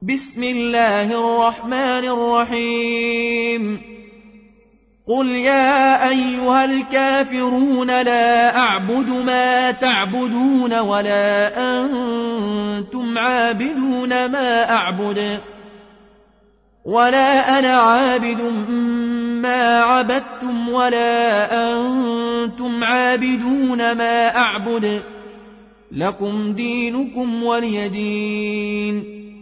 بسم الله الرحمن الرحيم قل يا أيها الكافرون لا أعبد ما تعبدون ولا أنتم عابدون ما أعبد ولا أنا عابد ما عبدتم ولا أنتم عابدون ما أعبد لكم دينكم ولي دين.